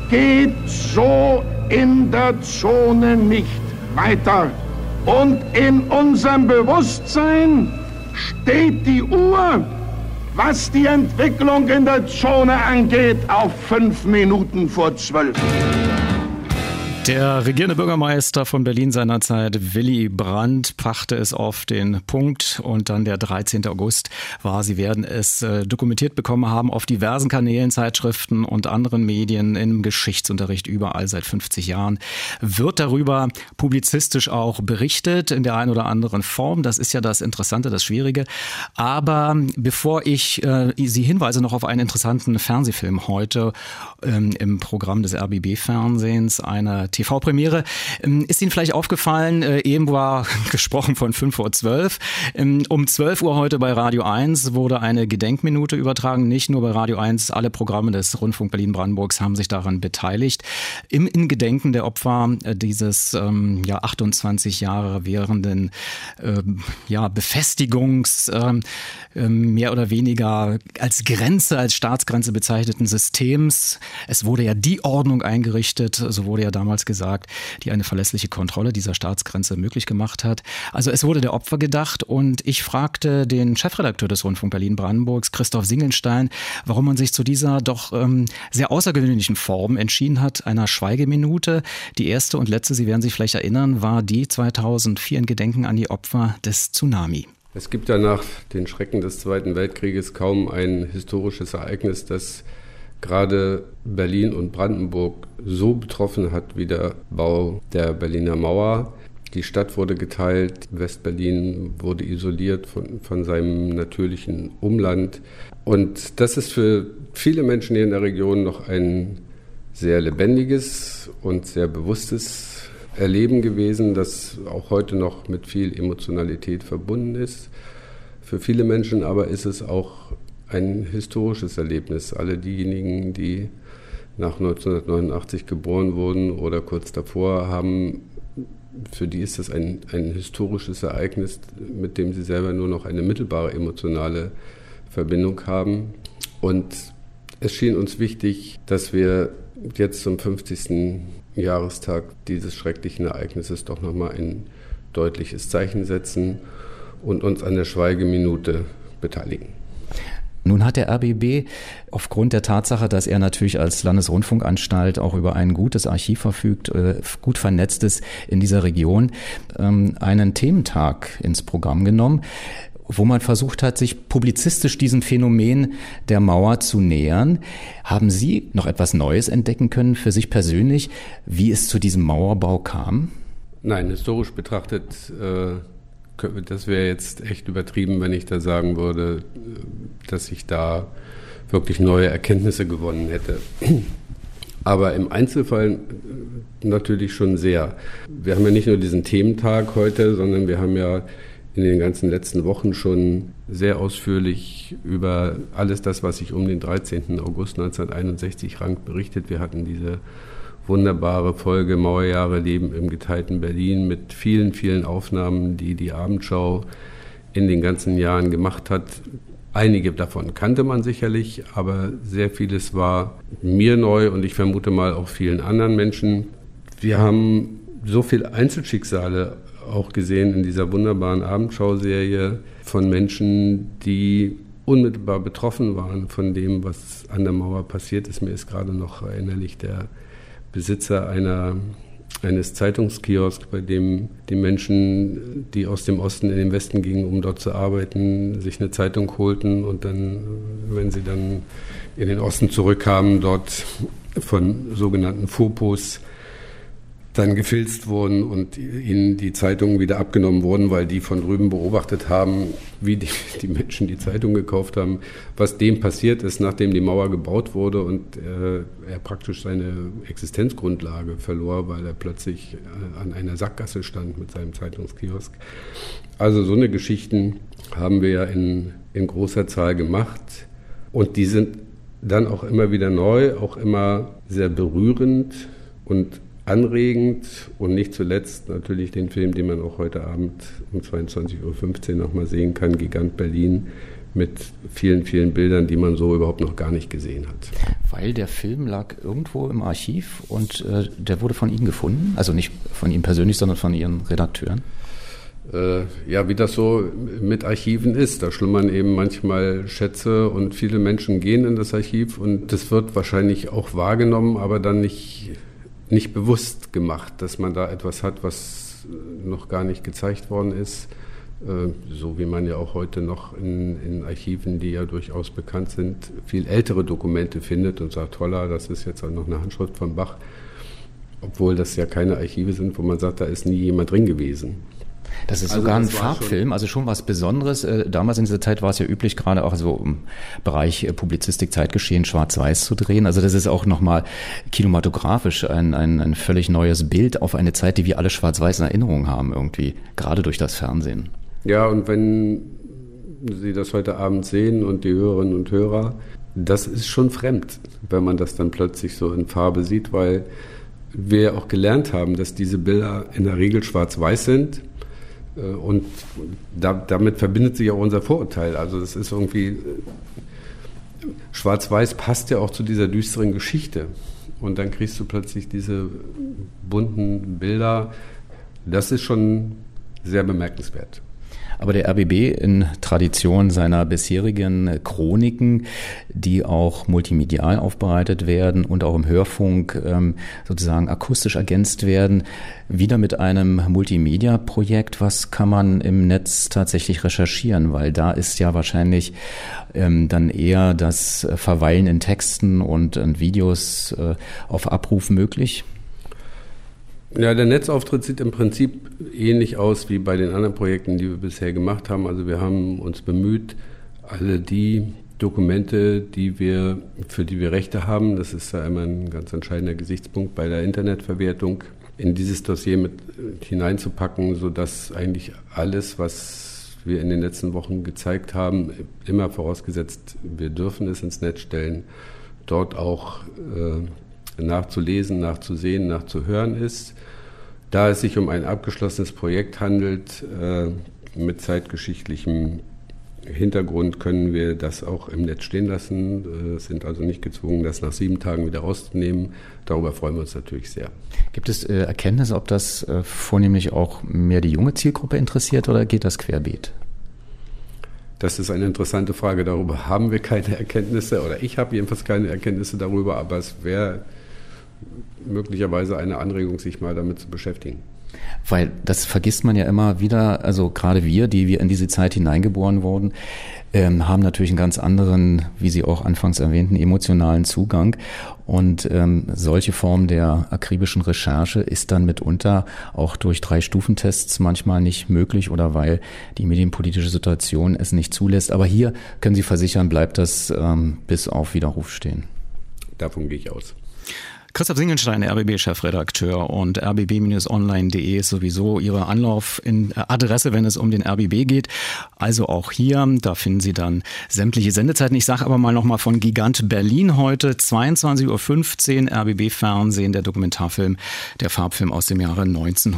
geht so in der Zone nicht weiter. Und in unserem Bewusstsein steht die Uhr, was die Entwicklung in der Zone angeht, auf 5 Minuten vor 12. Der regierende Bürgermeister von Berlin seinerzeit, Willy Brandt, brachte es auf den Punkt und dann der 13. August war, Sie werden es dokumentiert bekommen haben, auf diversen Kanälen, Zeitschriften und anderen Medien, im Geschichtsunterricht überall seit 50 Jahren, wird darüber publizistisch auch berichtet in der einen oder anderen Form. Das ist ja das Interessante, das Schwierige. Aber bevor ich Sie hinweise noch auf einen interessanten Fernsehfilm heute im Programm des RBB-Fernsehens, eine TV-Premiere. Ist Ihnen vielleicht aufgefallen, eben war gesprochen von 5:12 Uhr. Um 12 Uhr heute bei Radio 1 wurde eine Gedenkminute übertragen. Nicht nur bei Radio 1, alle Programme des Rundfunk Berlin-Brandenburgs haben sich daran beteiligt. In Gedenken der Opfer dieses 28 Jahre währenden Befestigungs mehr oder weniger als Grenze, als Staatsgrenze bezeichneten Systems. Es wurde ja die Ordnung eingerichtet, so wurde ja damals gesagt, die eine verlässliche Kontrolle dieser Staatsgrenze möglich gemacht hat. Also es wurde der Opfer gedacht und ich fragte den Chefredakteur des Rundfunk Berlin-Brandenburgs, Christoph Singelstein, warum man sich zu dieser doch sehr außergewöhnlichen Form entschieden hat, einer Schweigeminute. Die erste und letzte, Sie werden sich vielleicht erinnern, war die 2004 in Gedenken an die Opfer des Tsunami. Es gibt ja nach den Schrecken des Zweiten Weltkrieges kaum ein historisches Ereignis, das gerade Berlin und Brandenburg so betroffen hat wie der Bau der Berliner Mauer. Die Stadt wurde geteilt, West-Berlin wurde isoliert von seinem natürlichen Umland. Und das ist für viele Menschen hier in der Region noch ein sehr lebendiges und sehr bewusstes Erleben gewesen, das auch heute noch mit viel Emotionalität verbunden ist. Für viele Menschen aber ist es auch ein historisches Erlebnis. Alle diejenigen, die nach 1989 geboren wurden oder kurz davor, für die ist das ein historisches Ereignis, mit dem sie selber nur noch eine mittelbare emotionale Verbindung haben. Und es schien uns wichtig, dass wir jetzt zum 50. Jahrestag dieses schrecklichen Ereignisses doch nochmal ein deutliches Zeichen setzen und uns an der Schweigeminute beteiligen. Nun hat der RBB aufgrund der Tatsache, dass er natürlich als Landesrundfunkanstalt auch über ein gutes Archiv verfügt, gut vernetzt ist in dieser Region, einen Thementag ins Programm genommen, wo man versucht hat, sich publizistisch diesem Phänomen der Mauer zu nähern. Haben Sie noch etwas Neues entdecken können für sich persönlich, wie es zu diesem Mauerbau kam? Nein, historisch betrachtet, das wäre jetzt echt übertrieben, wenn ich da sagen würde, dass ich da wirklich neue Erkenntnisse gewonnen hätte. Aber im Einzelfall natürlich schon sehr. Wir haben ja nicht nur diesen Thementag heute, sondern wir haben ja in den ganzen letzten Wochen schon sehr ausführlich über alles das, was sich um den 13. August 1961 rankt, berichtet. Wir hatten diese wunderbare Folge Mauerjahre Leben im geteilten Berlin mit vielen, vielen Aufnahmen, die die Abendschau in den ganzen Jahren gemacht hat. Einige davon kannte man sicherlich, aber sehr vieles war mir neu und ich vermute mal auch vielen anderen Menschen. Wir haben so viele Einzelschicksale auch gesehen in dieser wunderbaren Abendschau-Serie von Menschen, die unmittelbar betroffen waren von dem, was an der Mauer passiert ist. Mir ist gerade noch erinnerlich der Besitzer eines Zeitungskiosks, bei dem die Menschen, die aus dem Osten in den Westen gingen, um dort zu arbeiten, sich eine Zeitung holten und dann, wenn sie dann in den Osten zurückkamen, dort von sogenannten Fopos dann gefilzt wurden und ihnen die Zeitungen wieder abgenommen wurden, weil die von drüben beobachtet haben, wie die Menschen die Zeitung gekauft haben, was dem passiert ist, nachdem die Mauer gebaut wurde und er praktisch seine Existenzgrundlage verlor, weil er plötzlich an einer Sackgasse stand mit seinem Zeitungskiosk. Also so eine Geschichten haben wir ja in großer Zahl gemacht und die sind dann auch immer wieder neu, auch immer sehr berührend und anregend und nicht zuletzt natürlich den Film, den man auch heute Abend um 22:15 Uhr nochmal sehen kann, Gigant Berlin, mit vielen, vielen Bildern, die man so überhaupt noch gar nicht gesehen hat. Weil der Film lag irgendwo im Archiv und der wurde von Ihnen gefunden? Also nicht von Ihnen persönlich, sondern von Ihren Redakteuren? Ja, wie das so mit Archiven ist. Da schlummern eben manchmal Schätze und viele Menschen gehen in das Archiv und das wird wahrscheinlich auch wahrgenommen, aber dann nicht bewusst gemacht, dass man da etwas hat, was noch gar nicht gezeigt worden ist. So wie man ja auch heute noch in Archiven, die ja durchaus bekannt sind, viel ältere Dokumente findet und sagt, holla, das ist jetzt auch noch eine Handschrift von Bach, obwohl das ja keine Archive sind, wo man sagt, da ist nie jemand drin gewesen. Das ist sogar ein Farbfilm, also schon was Besonderes. Damals in dieser Zeit war es ja üblich, gerade auch so im Bereich Publizistik, Zeitgeschehen, Schwarz-Weiß zu drehen. Also das ist auch nochmal kinematografisch ein völlig neues Bild auf eine Zeit, die wir alle schwarz-weiß in Erinnerung haben irgendwie, gerade durch das Fernsehen. Ja, und wenn Sie das heute Abend sehen und die Hörerinnen und Hörer, das ist schon fremd, wenn man das dann plötzlich so in Farbe sieht, weil wir auch gelernt haben, dass diese Bilder in der Regel schwarz-weiß sind. Und damit verbindet sich auch unser Vorurteil. Also das ist irgendwie, Schwarz-Weiß passt ja auch zu dieser düsteren Geschichte. Und dann kriegst du plötzlich diese bunten Bilder. Das ist schon sehr bemerkenswert. Aber der RBB in Tradition seiner bisherigen Chroniken, die auch multimedial aufbereitet werden und auch im Hörfunk sozusagen akustisch ergänzt werden, wieder mit einem Multimedia-Projekt. Was kann man im Netz tatsächlich recherchieren? Weil da ist ja wahrscheinlich dann eher das Verweilen in Texten und in Videos auf Abruf möglich. Ja, der Netzauftritt sieht im Prinzip ähnlich aus wie bei den anderen Projekten, die wir bisher gemacht haben. Also wir haben uns bemüht, alle die Dokumente, für die wir Rechte haben, das ist ja immer ein ganz entscheidender Gesichtspunkt bei der Internetverwertung, in dieses Dossier mit hineinzupacken, sodass eigentlich alles, was wir in den letzten Wochen gezeigt haben, immer vorausgesetzt, wir dürfen es ins Netz stellen, dort auch nachzulesen, nachzusehen, nachzuhören ist. Da es sich um ein abgeschlossenes Projekt handelt, mit zeitgeschichtlichem Hintergrund, können wir das auch im Netz stehen lassen, sind also nicht gezwungen, das nach 7 Tagen wieder rauszunehmen. Darüber freuen wir uns natürlich sehr. Gibt es Erkenntnisse, ob das vornehmlich auch mehr die junge Zielgruppe interessiert oder geht das querbeet? Das ist eine interessante Frage. Darüber haben wir keine Erkenntnisse, oder ich habe jedenfalls keine Erkenntnisse darüber, aber es wäre möglicherweise eine Anregung, sich mal damit zu beschäftigen. Weil das vergisst man ja immer wieder, also gerade wir, die wir in diese Zeit hineingeboren wurden, haben natürlich einen ganz anderen, wie Sie auch anfangs erwähnten, emotionalen Zugang. Und solche Formen der akribischen Recherche ist dann mitunter auch durch 3-Stufentests manchmal nicht möglich oder weil die medienpolitische Situation es nicht zulässt. Aber hier können Sie versichern, bleibt das bis auf Widerruf stehen. Davon gehe ich aus. Christoph Singelstein, RBB-Chefredakteur, und rbb-online.de ist sowieso Ihre Adresse, wenn es um den RBB geht. Also auch hier, da finden Sie dann sämtliche Sendezeiten. Ich sage aber mal nochmal von Gigant Berlin heute, 22.15 Uhr, RBB-Fernsehen, der Dokumentarfilm, der Farbfilm aus dem Jahre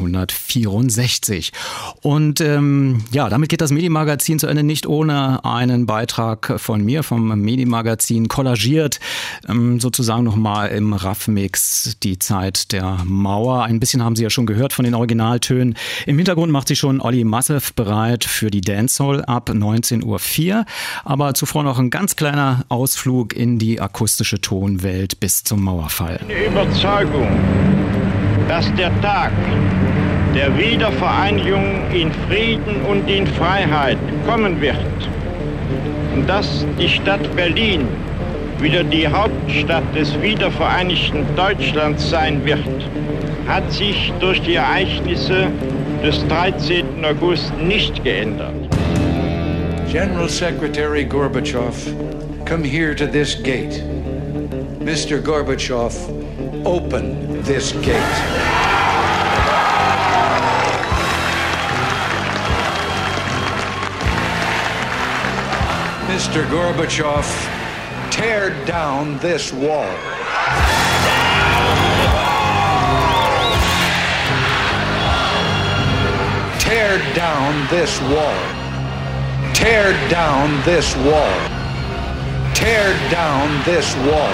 1964. Und damit geht das Medienmagazin zu Ende, nicht ohne einen Beitrag von mir, vom Medienmagazin, kollagiert, sozusagen nochmal im Raffmix die Zeit der Mauer. Ein bisschen haben Sie ja schon gehört von den Originaltönen. Im Hintergrund macht sich schon Olli Masseff bereit für die Dancehall ab 19.04 Uhr. Aber zuvor noch ein ganz kleiner Ausflug in die akustische Tonwelt bis zum Mauerfall. Die Überzeugung, dass der Tag der Wiedervereinigung in Frieden und in Freiheit kommen wird und dass die Stadt Berlin wieder die Hauptstadt des wiedervereinigten Deutschlands sein wird, hat sich durch die Ereignisse des 13. August nicht geändert. General Secretary Gorbachev, come here to this gate. Mr. Gorbachev, open this gate. Mr. Gorbachev, tear down this wall. Tear down this wall. Tear down this wall. Tear down this wall.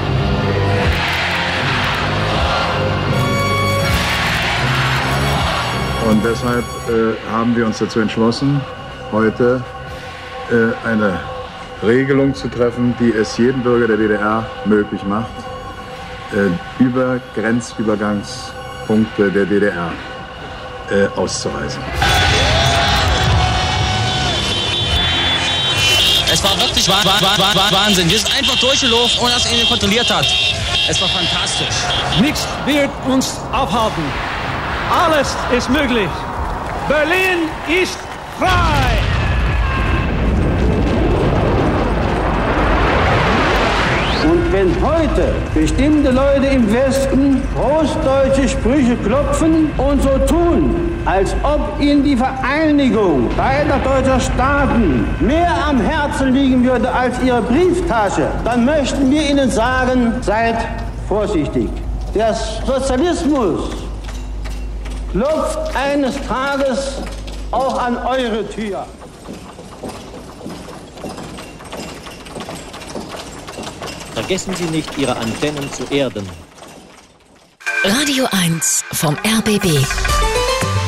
Und deshalb haben wir uns dazu entschlossen, heute eine Regelung zu treffen, die es jedem Bürger der DDR möglich macht, über Grenzübergangspunkte der DDR auszureisen. Es war wirklich Wahnsinn. Wir sind einfach durchgelaufen, ohne dass ihn kontrolliert hat. Es war fantastisch. Nichts wird uns aufhalten. Alles ist möglich. Berlin ist frei. Und wenn heute bestimmte Leute im Westen großdeutsche Sprüche klopfen und so tun, als ob ihnen die Vereinigung beider deutscher Staaten mehr am Herzen liegen würde als ihre Brieftasche, dann möchten wir ihnen sagen, seid vorsichtig. Der Sozialismus klopft eines Tages auch an eure Tür. Vergessen Sie nicht, Ihre Antennen zu erden. Radio 1 vom RBB.